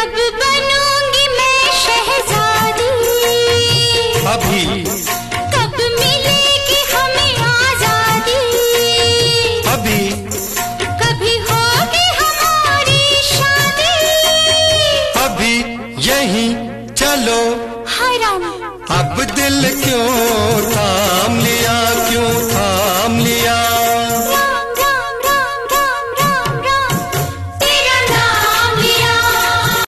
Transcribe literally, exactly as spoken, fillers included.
कब बनूंगी मैं शहजादी, अभी कब मिलेगी हमें आजादी, अभी कभी होगी हमारी शादी, अभी यही चलो हराम अब दिल क्यों थाम लिया, क्यों